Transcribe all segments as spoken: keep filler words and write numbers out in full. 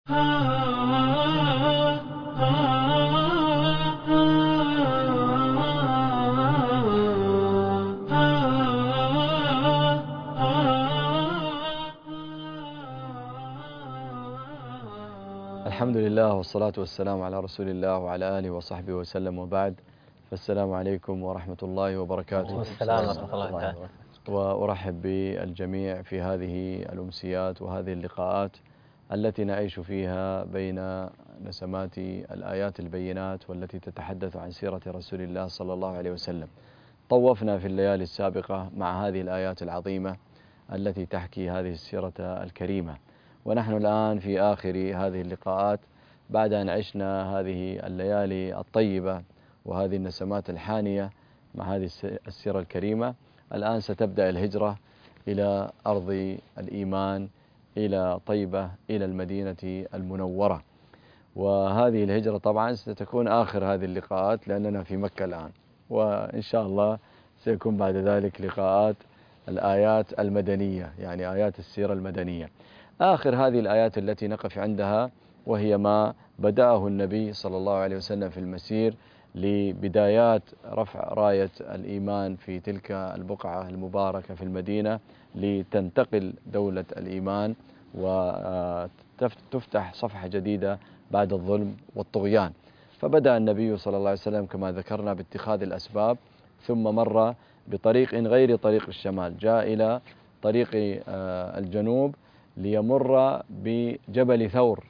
الحمد لله والصلاة والسلام على رسول الله وعلى آله وصحبه وسلم، وبعد، فالسلام عليكم ورحمة الله وبركاته. والسلام ورحمة الله وبركاته. وأرحب بالجميع في هذه الأمسيات وهذه اللقاءات التي نعيش فيها بين نسمات الآيات البينات والتي تتحدث عن سيرة رسول الله صلى الله عليه وسلم. طوفنا في الليالي السابقة مع هذه الآيات العظيمة التي تحكي هذه السيرة الكريمة، ونحن الآن في آخر هذه اللقاءات بعد أن عشنا هذه الليالي الطيبة وهذه النسمات الحانية مع هذه السيرة الكريمة. الآن ستبدأ الهجرة إلى أرض الإيمان، إلى طيبة، إلى المدينة المنورة. وهذه الهجرة طبعا ستكون آخر هذه اللقاءات لأننا في مكة الآن، وإن شاء الله سيكون بعد ذلك لقاءات الآيات المدنية، يعني آيات السيرة المدنية. آخر هذه الآيات التي نقف عندها وهي ما بدأه النبي صلى الله عليه وسلم في المسير لبدايات رفع راية الإيمان في تلك البقعة المباركة في المدينة، لتنتقل دولة الإيمان وتفتح صفحة جديدة بعد الظلم والطغيان. فبدأ النبي صلى الله عليه وسلم كما ذكرنا باتخاذ الأسباب، ثم مر بطريق غير طريق الشمال، جاء إلى طريق الجنوب ليمر بجبل ثور،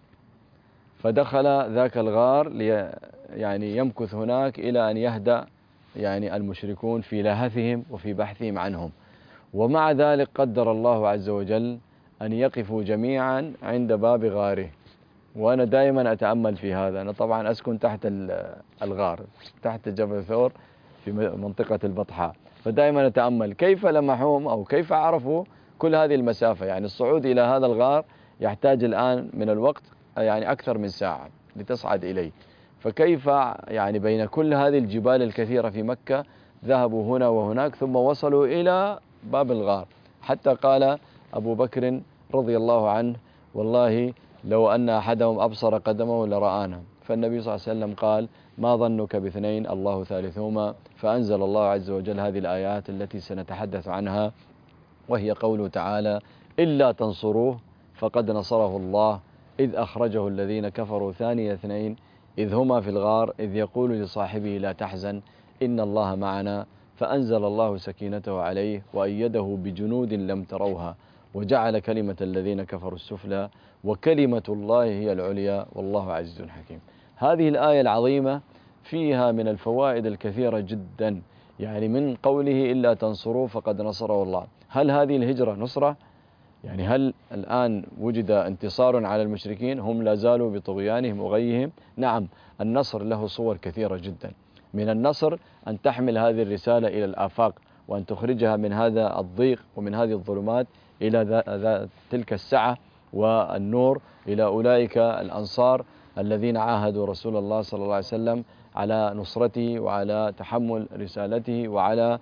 فدخل ذاك الغار لي يعني يمكث هناك إلى أن يهدأ يعني المشركون في لهثهم وفي بحثهم عنهم. ومع ذلك قدر الله عز وجل أن يقفوا جميعا عند باب غاره. وأنا دائما أتأمل في هذا، أنا طبعا أسكن تحت الغار تحت جبل ثور في منطقة البطحاء، فدائما أتأمل كيف لمحوهم أو كيف عرفوا كل هذه المسافة. يعني الصعود إلى هذا الغار يحتاج الآن من الوقت يعني أكثر من ساعة لتصعد إليه، فكيف يعني بين كل هذه الجبال الكثيرة في مكة ذهبوا هنا وهناك ثم وصلوا إلى باب الغار. حتى قال أبو بكر رضي الله عنه: والله لو أن أحدهم أبصر قدمه لرآنا. فالنبي صلى الله عليه وسلم قال: ما ظنك باثنين الله ثالثهما. فأنزل الله عز وجل هذه الآيات التي سنتحدث عنها، وهي قوله تعالى: إلا تنصروه فقد نصره الله إذ أخرجه الذين كفروا ثاني اثنين إذ هما في الغار إذ يقول لصاحبه لا تحزن إن الله معنا فأنزل الله سكينته عليه وأيده بجنود لم تروها وجعل كلمة الذين كفروا السفلى وكلمة الله هي العليا والله عزيز حكيم. هذه الآية العظيمة فيها من الفوائد الكثيرة جدا، يعني من قوله إلا تنصروه فقد نصره الله. هل هذه الهجرة نصرة؟ يعني هل الآن وجد انتصار على المشركين؟ هم لا زالوا بطغيانهم وغيهم. نعم، النصر له صور كثيرة جدا. من النصر أن تحمل هذه الرسالة إلى الآفاق وأن تخرجها من هذا الضيق ومن هذه الظلمات إلى ذا ذا تلك السعة والنور، إلى أولئك الأنصار الذين عاهدوا رسول الله صلى الله عليه وسلم على نصرته وعلى تحمل رسالته وعلى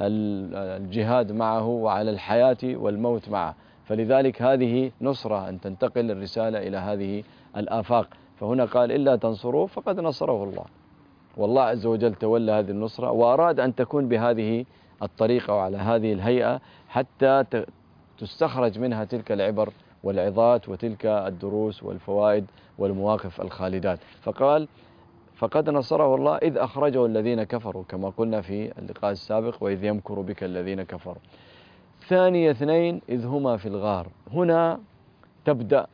الجهاد معه وعلى الحياة والموت معه. فلذلك هذه نصرة أن تنتقل الرسالة إلى هذه الآفاق. فهنا قال: إلا تنصروه فقد نصره الله. والله عز وجل تولى هذه النصرة وأراد أن تكون بهذه الطريقة وعلى هذه الهيئة حتى تستخرج منها تلك العبر والعظات وتلك الدروس والفوائد والمواقف الخالدات. فقال: فقد نصره الله إذ أخرجه الذين كفروا، كما قلنا في اللقاء السابق: وإذ يمكر بك الذين كفروا. ثاني اثنين إذ هما في الغار. هنا تبدأ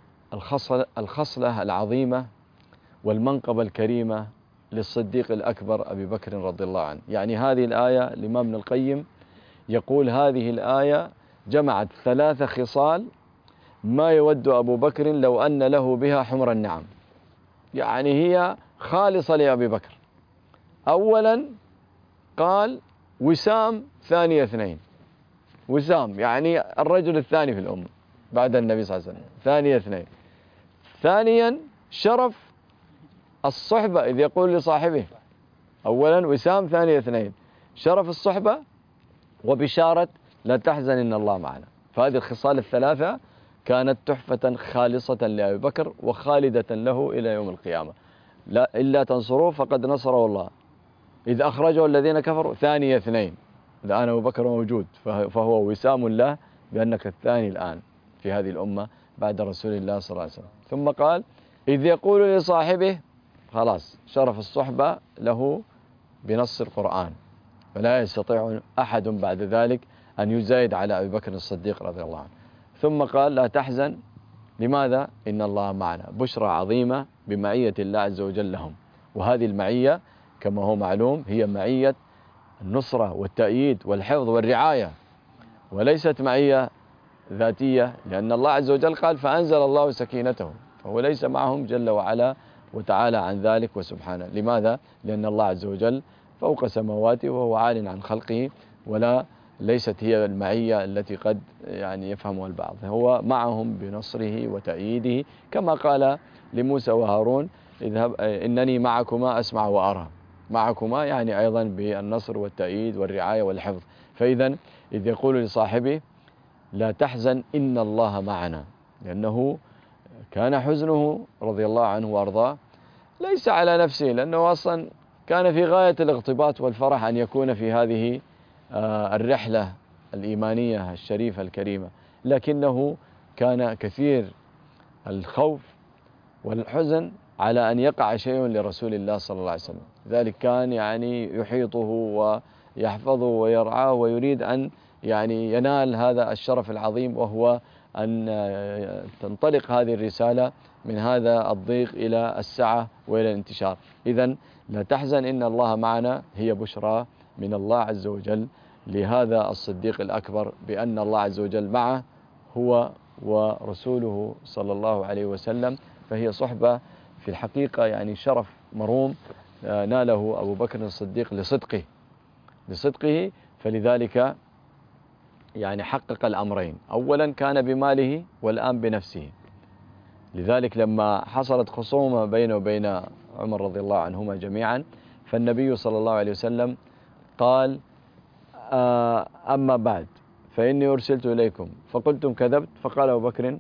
الخصلة العظيمة والمنقبة الكريمة للصديق الأكبر أبي بكر رضي الله عنه. يعني هذه الآية الإمام ابن القيم يقول: هذه الآية جمعت ثلاث خصال ما يود أبو بكر لو أن له بها حمر النعم. يعني هي خالصة لأبي بكر. أولا قال: وسام ثاني اثنين. وسام يعني الرجل الثاني في الأمة بعد النبي صلى الله عليه وسلم، ثاني اثنين. ثانيا شرف الصحبة، إذ يقول لصاحبه: أولا وسام، ثاني اثنين، شرف الصحبة وبشارة لا تحزن إن الله معنا. فهذه الخصال الثلاثة كانت تحفة خالصة لأبي بكر وخالدة له إلى يوم القيامة. لا إلا تنصروه فقد نصره الله إذ أخرجه الذين كفروا ثاني اثنين، الآن أبو بكر موجود فهو وسام له بأنك الثاني الآن في هذه الأمة بعد رسول الله صلى الله عليه وسلم. ثم قال إذ يقول لصاحبه، خلاص شرف الصحبة له بنص القرآن، فلا يستطيع أحد بعد ذلك أن يزايد على أبي بكر الصديق رضي الله عنه. ثم قال لا تحزن، لماذا؟ إن الله معنا، بشرى عظيمة بمعية الله عز وجل لهم. وهذه المعية كما هو معلوم هي معية النصرة والتأييد والحفظ والرعاية، وليست معية ذاتية، لأن الله عز وجل قال فأنزل الله سكينته، فهو ليس معهم جل وعلا وتعالى عن ذلك وسبحانه. لماذا؟ لأن الله عز وجل فوق سماواته وهو عال عن خلقه، ولا ليست هي المعية التي قد يعني يفهمها البعض، هو معهم بنصره وتأييده، كما قال لموسى وهارون اذهب إنني معكما أسمع وأرى، معكما يعني أيضا بالنصر والتأييد والرعاية والحفظ. فإذا إذ يقول لصاحبه لا تحزن إن الله معنا، لأنه كان حزنه رضي الله عنه وأرضاه ليس على نفسه، لأنه أصلا كان في غاية الاغتباط والفرح أن يكون في هذه الرحلة الإيمانية الشريفة الكريمة، لكنه كان كثير الخوف والحزن على أن يقع شيء لرسول الله صلى الله عليه وسلم، ذلك كان يعني يحيطه ويحفظه ويرعاه ويريد أن يعني ينال هذا الشرف العظيم، وهو أن تنطلق هذه الرسالة من هذا الضيق إلى السعة وإلى الانتشار. إذن لا تحزن إن الله معنا هي بشرى من الله عز وجل لهذا الصديق الأكبر بأن الله عز وجل معه هو ورسوله صلى الله عليه وسلم، فهي صحبة في الحقيقة يعني شرف مروم ناله أبو بكر الصديق لصدقه لصدقه فلذلك يعني حقق الأمرين، أولا كان بماله والآن بنفسه. لذلك لما حصلت خصومة بينه وبين عمر رضي الله عنهما جميعا، فالنبي صلى الله عليه وسلم قال أما بعد فإني أرسلت إليكم فقلتم كذبت، فقال أبو بكر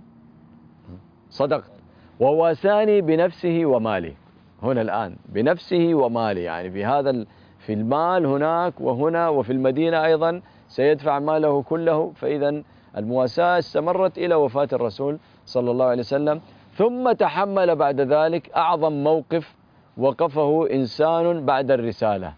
صدقت وواساني بنفسه وماله. هنا الآن بنفسه وماله، يعني بهذا في المال هناك وهنا وفي المدينة أيضا سيدفع ماله كله، فإذا المواساة استمرت إلى وفاة الرسول صلى الله عليه وسلم. ثم تحمل بعد ذلك أعظم موقف وقفه إنسان بعد الرسالة،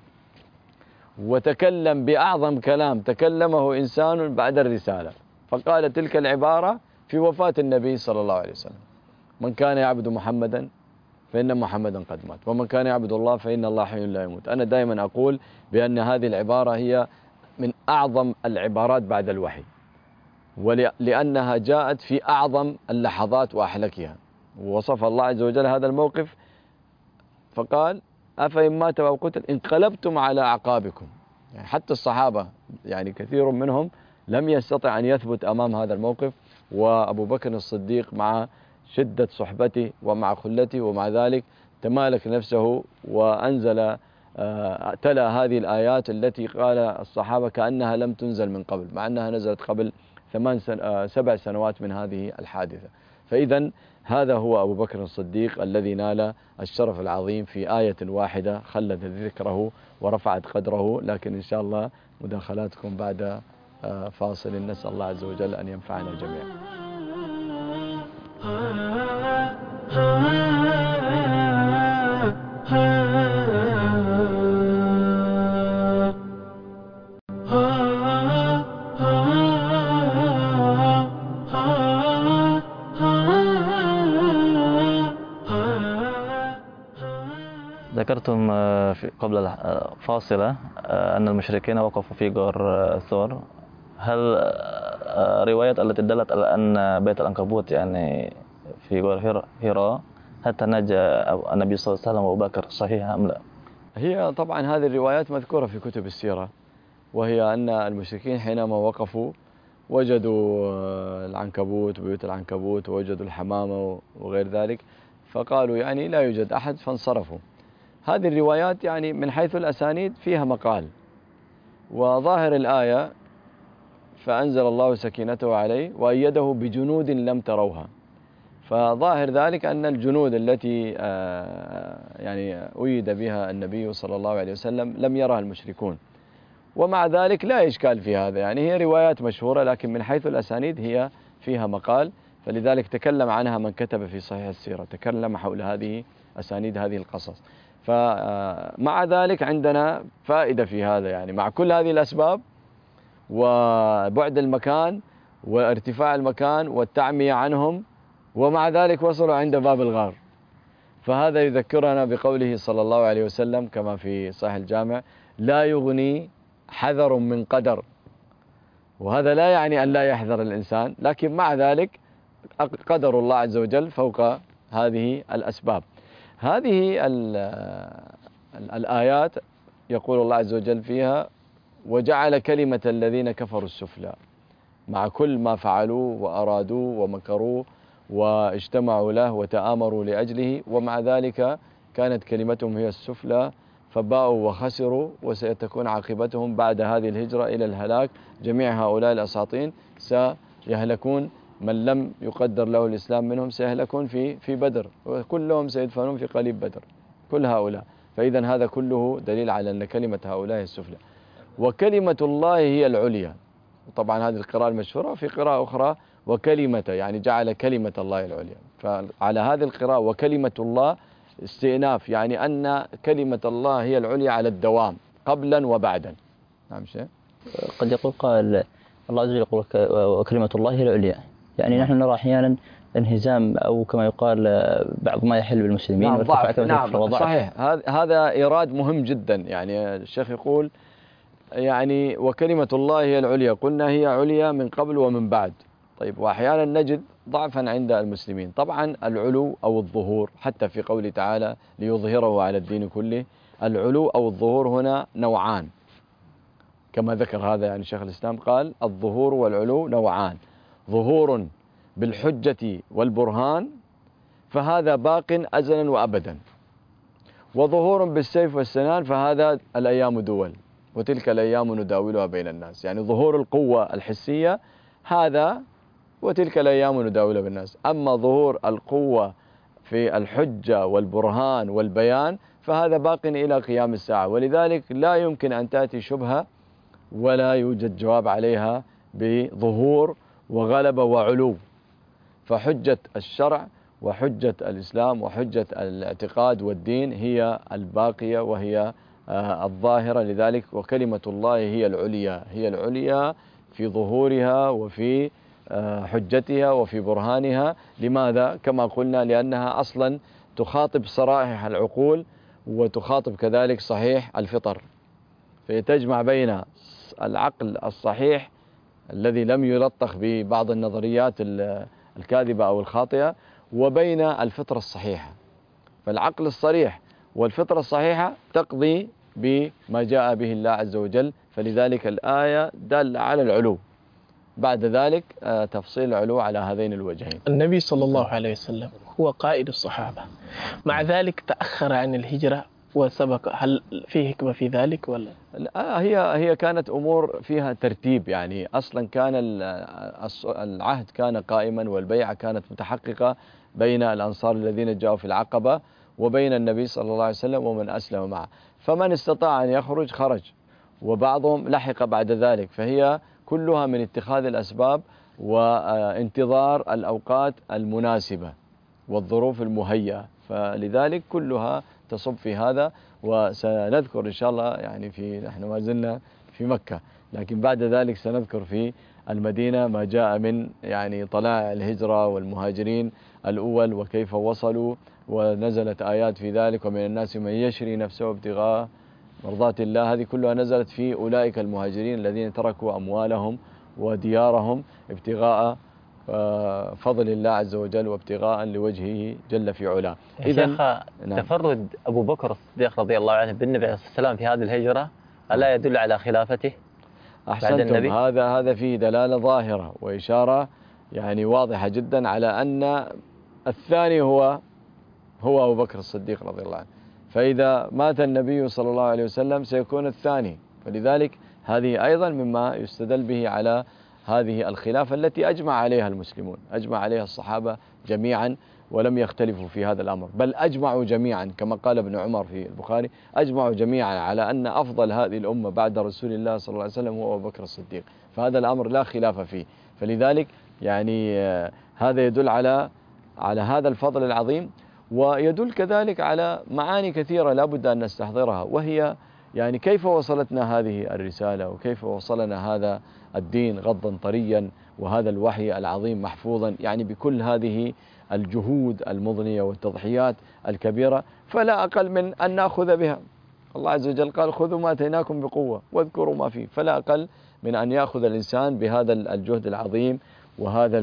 وتكلم بأعظم كلام تكلمه إنسان بعد الرسالة، فقال تلك العبارة في وفاة النبي صلى الله عليه وسلم: من كان يعبد محمدا فإن محمدا قد مات، ومن كان يعبد الله فإن الله حي لا يموت. أنا دائما أقول بأن هذه العبارة هي من أعظم العبارات بعد الوحي، ولأنها جاءت في أعظم اللحظات وأحلكها، ووصف الله عز وجل هذا الموقف فقال أفإن مات أو قتل انقلبتم على أعقابكم. يعني حتى الصحابة يعني كثير منهم لم يستطع أن يثبت أمام هذا الموقف، وأبو بكر الصديق مع شدة صحبته ومع خلته ومع ذلك تمالك نفسه وأنزل تلا هذه الآيات التي قال الصحابة كأنها لم تنزل من قبل، مع أنها نزلت قبل ثمان سن... سبع سنوات من هذه الحادثة. فإذا هذا هو أبو بكر الصديق الذي نال الشرف العظيم في آية واحدة خلد ذكره ورفعت قدره. لكن إن شاء الله مداخلاتكم بعد فاصل، نسأل الله عز وجل أن ينفعنا جميعا. ذكرتم في قبل الفاصلة أن المشركين وقفوا في غار ثور. هل روايات التي دلت على أن بيت العنكبوت يعني في غار هراء حتى نجا النبي صلى الله عليه وسلم وأبو بكر صحيحة أم لا؟ هي طبعا هذه الروايات مذكورة في كتب السيرة، وهي أن المشركين حينما وقفوا وجدوا العنكبوت بيوت العنكبوت ووجدوا الحمامة وغير ذلك، فقالوا يعني لا يوجد أحد فانصرفوا. هذه الروايات يعني من حيث الأسانيد فيها مقال، وظاهر الآية فأنزل الله سكينته عليه وأيده بجنود لم تروها. فظاهر ذلك أن الجنود التي يعني أيد بها النبي صلى الله عليه وسلم لم يرها المشركون، ومع ذلك لا إشكال في هذا، يعني هي روايات مشهورة لكن من حيث الأسانيد هي فيها مقال، فلذلك تكلم عنها من كتب في صحيح السيرة، تكلم حول هذه أسانيد هذه القصص. فمع ذلك عندنا فائدة في هذا، يعني مع كل هذه الأسباب وبعد المكان وارتفاع المكان والتعمية عنهم، ومع ذلك وصلوا عند باب الغار. فهذا يذكرنا بقوله صلى الله عليه وسلم كما في صحيح الجامع: لا يغني حذر من قدر. وهذا لا يعني أن لا يحذر الإنسان، لكن مع ذلك قدر الله عز وجل فوق هذه الأسباب. هذه الآيات يقول الله عز وجل فيها: وجعل كلمة الذين كفروا السفلى. مع كل ما فعلوا وأرادوا ومكروا واجتمعوا له وتآمروا لأجله، ومع ذلك كانت كلمتهم هي السفلى، فباءوا وخسروا، وسيتكون عاقبتهم بعد هذه الهجرة إلى الهلاك. جميع هؤلاء الأساطين سيهلكون، من لم يقدر له الإسلام منهم سيهلكون في في بدر، وكلهم سيدفنون في قليب بدر، كل هؤلاء. فإذا هذا كله دليل على أن كلمة هؤلاء السفلى، وكلمة الله هي العليا. طبعا هذه القراءة المشهورة، وفي قراءة أخرى وكلمة، يعني جعل كلمة الله العليا. فعلى هذه القراءة وكلمة الله استئناف، يعني أن كلمة الله هي العليا على الدوام قبلا وبعدا. نعم شيء. قد يقول قائل الله عز وجل يقول وكلمة الله هي العليا، يعني نحن نرى أحيانا انهزام أو كما يقال بعض ما يحل بالمسلمين. نعم ضعف. نعم صحيح، هذا إيراد مهم جدا. يعني الشيخ يقول يعني وكلمة الله هي العليا، قلنا هي عليا من قبل ومن بعد. طيب، وأحيانا نجد ضعفا عند المسلمين. طبعا العلو أو الظهور، حتى في قوله تعالى ليظهره على الدين كله، العلو أو الظهور هنا نوعان كما ذكر هذا، يعني شيخ الإسلام قال الظهور والعلو نوعان: ظهور بالحجة والبرهان فهذا باق أزلا وأبدا، وظهور بالسيف والسنان فهذا الأيام دول وتلك الأيام نداولها بين الناس. يعني ظهور القوة الحسية هذا، وتلك الأيام نداولها بين الناس. أما ظهور القوة في الحجة والبرهان والبيان فهذا باق إلى قيام الساعة. ولذلك لا يمكن أن تأتي شبهة ولا يوجد جواب عليها بظهور وغلبة وعلو. فحجة الشرع وحجة الإسلام وحجة الاعتقاد والدين هي الباقية وهي الظاهرة. لذلك وكلمة الله هي العليا، هي العليا في ظهورها وفي حجتها وفي برهانها. لماذا؟ كما قلنا لأنها أصلا تخاطب صرائح العقول وتخاطب كذلك صحيح الفطر، فتجمع بين العقل الصحيح الذي لم يلطخ ببعض النظريات الكاذبة أو الخاطئة وبين الفطرة الصحيحة. فالعقل الصريح والفطرة الصحيحة تقضي بما جاء به الله عز وجل. فلذلك الآية دالة على العلو، بعد ذلك تفصيل العلو على هذين الوجهين. النبي صلى الله عليه وسلم هو قائد الصحابة، مع ذلك تأخر عن الهجرة وسبق، هل في حكمة في ذلك ولا؟ هي هي كانت أمور فيها ترتيب. يعني أصلا كان العهد كان قائما والبيعة كانت متحققة بين الأنصار الذين جاءوا في العقبة وبين النبي صلى الله عليه وسلم ومن أسلم معه، فمن استطاع أن يخرج خرج، وبعضهم لحق بعد ذلك. فهي كلها من اتخاذ الأسباب وانتظار الأوقات المناسبة والظروف المهيئة. فلذلك كلها تصب في هذا. وسنذكر إن شاء الله، يعني في نحن ما زلنا في مكة، لكن بعد ذلك سنذكر في المدينة ما جاء من يعني طلائع الهجرة والمهاجرين الأول وكيف وصلوا، ونزلت آيات في ذلك: ومن الناس من يشري نفسه ابتغاء مرضات الله. هذه كلها نزلت في أولئك المهاجرين الذين تركوا أموالهم وديارهم ابتغاء فضل الله عز وجل وابتغاء لوجهه جل في علاه. إذا نعم. تفرد أبو بكر الصديق رضي الله عنه بالنبي عليه الصلاة والسلام في هذه الهجرة ألا يدل على خلافته بعد النبي؟ هذا هذا فيه دلالة ظاهرة وإشارة يعني واضحة جدا على أن الثاني هو هو أبو بكر الصديق رضي الله عنه. فإذا مات النبي صلى الله عليه وسلم سيكون الثاني. فلذلك هذه أيضا مما يستدل به على هذه الخلافة التي أجمع عليها المسلمون، أجمع عليها الصحابة جميعا ولم يختلفوا في هذا الأمر، بل أجمعوا جميعا كما قال ابن عمر في البخاري: أجمعوا جميعا على أن أفضل هذه الأمة بعد رسول الله صلى الله عليه وسلم هو أبو بكر الصديق. فهذا الأمر لا خلاف فيه. فلذلك يعني هذا يدل على على هذا الفضل العظيم، ويدل كذلك على معاني كثيرة لا بد أن نستحضرها، وهي يعني كيف وصلتنا هذه الرسالة، وكيف وصلنا هذا الدين غضا طريا، وهذا الوحي العظيم محفوظا يعني بكل هذه الجهود المضنية والتضحيات الكبيرة، فلا أقل من أن نأخذ بها. الله عز وجل قال: خذوا ما أتيناكم بقوة واذكروا ما فيه. فلا أقل من أن يأخذ الإنسان بهذا الجهد العظيم وهذا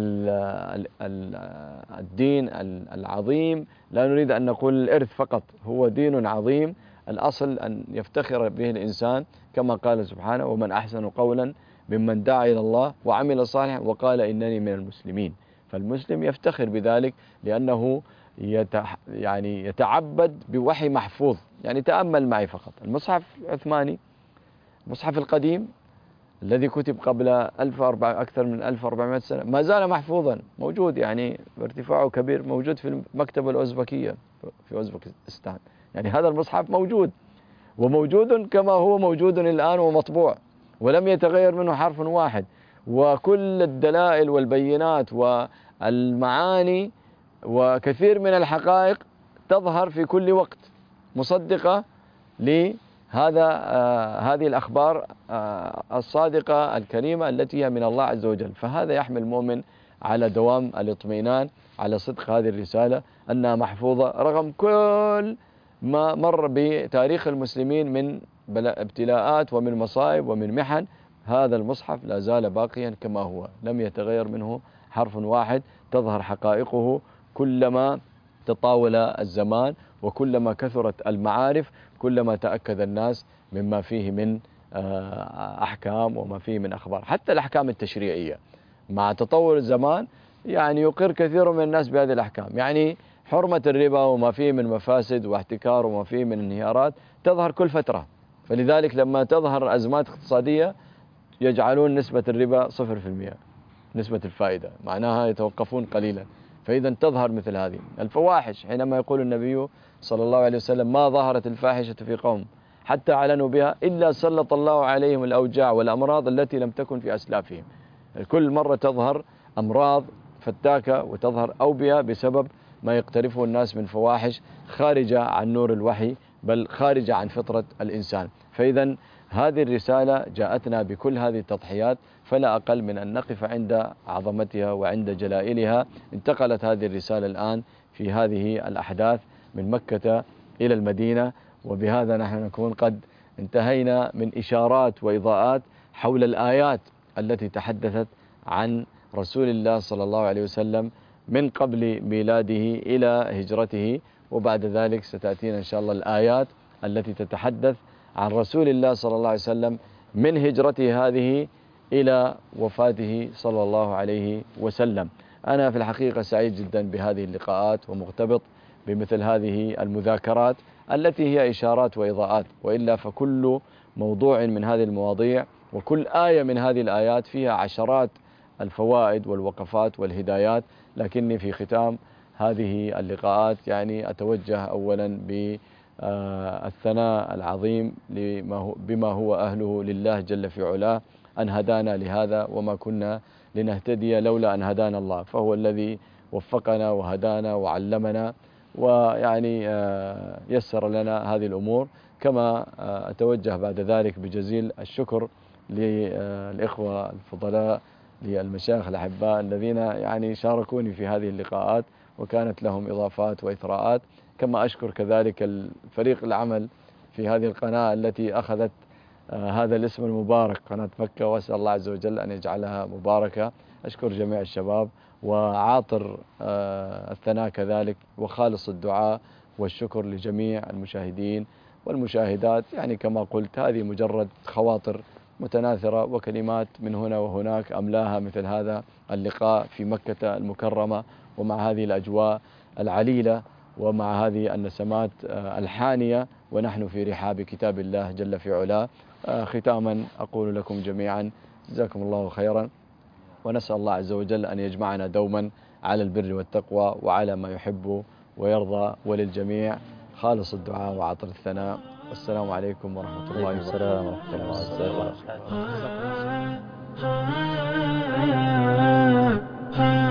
الدين العظيم. لا نريد أن نقول الإرث فقط، هو دين عظيم الأصل أن يفتخر به الإنسان، كما قال سبحانه: ومن أحسن قولا ممن دعا إلى الله وعمل صالحا وقال إنني من المسلمين. فالمسلم يفتخر بذلك لأنه يتح يعني يتعبد بوحي محفوظ. يعني تأمل معي فقط المصحف العثماني، المصحف القديم الذي كتب قبل ألف وأربعمائة أكثر من ألف وأربعمائة سنة، ما زال محفوظا موجود، يعني ارتفاعه كبير، موجود في المكتبة الأوزبكية في أوزبكستان. يعني هذا المصحف موجود، وموجود كما هو موجود الآن ومطبوع، ولم يتغير منه حرف واحد، وكل الدلائل والبينات والمعاني وكثير من الحقائق تظهر في كل وقت مصدقة لهذا آه هذه الأخبار آه الصادقة الكريمة التي هي من الله عز وجل. فهذا يحمل المؤمن على دوام الاطمئنان على صدق هذه الرسالة، أنها محفوظة رغم كل ما مر بتاريخ المسلمين من ابتلاءات ومن مصائب ومن محن. هذا المصحف لا زال باقيا كما هو، لم يتغير منه حرف واحد. تظهر حقائقه كلما تطاول الزمان، وكلما كثرت المعارف كلما تأكد الناس مما فيه من أحكام وما فيه من أخبار. حتى الأحكام التشريعية مع تطور الزمان يعني يقر كثير من الناس بهذه الأحكام. يعني حرمة الربا وما فيه من مفاسد واحتكار وما فيه من انهيارات تظهر كل فترة، فلذلك لما تظهر أزمات اقتصادية يجعلون نسبة الربا صفر في المئة نسبة الفائدة، معناها يتوقفون قليلا. فإذا تظهر مثل هذه الفواحش، حينما يقول النبي صلى الله عليه وسلم: ما ظهرت الفاحشة في قوم حتى أعلنوا بها إلا سلط الله عليهم الأوجاع والأمراض التي لم تكن في أسلافهم. كل مرة تظهر أمراض فتاكة وتظهر أوبئة بسبب ما يقترفه الناس من فواحش خارجة عن نور الوحي، بل خارجة عن فطرة الإنسان. فإذا هذه الرسالة جاءتنا بكل هذه التضحيات، فلا أقل من أن نقف عند عظمتها وعند جلائلها. انتقلت هذه الرسالة الآن في هذه الأحداث من مكة إلى المدينة، وبهذا نحن نكون قد انتهينا من إشارات وإضاءات حول الآيات التي تحدثت عن رسول الله صلى الله عليه وسلم من قبل ميلاده إلى هجرته، وبعد ذلك ستأتينا إن شاء الله الآيات التي تتحدث عن رسول الله صلى الله عليه وسلم من هجرته هذه إلى وفاته صلى الله عليه وسلم. أنا في الحقيقة سعيد جدا بهذه اللقاءات ومغتبط بمثل هذه المذاكرات التي هي إشارات وإضاءات، وإلا فكل موضوع من هذه المواضيع وكل آية من هذه الآيات فيها عشرات الفوائد والوقفات والهدايات. لكني في ختام هذه اللقاءات يعني أتوجه أولا بالثناء العظيم بما هو أهله لله جل في علاه، أن هدانا لهذا وما كنا لنهتدي لولا أن هدانا الله، فهو الذي وفقنا وهدانا وعلمنا ويعني يسر لنا هذه الأمور. كما أتوجه بعد ذلك بجزيل الشكر للإخوة الفضلاء للمشايخ الأحباء الذين يعني شاركوني في هذه اللقاءات وكانت لهم إضافات وإثراءات. كما أشكر كذلك الفريق العمل في هذه القناة التي أخذت هذا الاسم المبارك، قناة مكة، وأسأل الله عز وجل أن يجعلها مباركة. أشكر جميع الشباب وعاطر الثناء كذلك وخالص الدعاء والشكر لجميع المشاهدين والمشاهدات. يعني كما قلت هذه مجرد خواطر متناثرة وكلمات من هنا وهناك أملاها مثل هذا اللقاء في مكة المكرمة، ومع هذه الأجواء العليلة ومع هذه النسمات الحانية ونحن في رحاب كتاب الله جل في علاه. ختاما أقول لكم جميعا جزاكم الله خيرا، ونسأل الله عز وجل أن يجمعنا دوما على البر والتقوى وعلى ما يحب ويرضى، وللجميع خالص الدعاء وعطر الثناء. والسلام عليكم ورحمة الله وبركاته. السلام ورحمة الله وبركاته.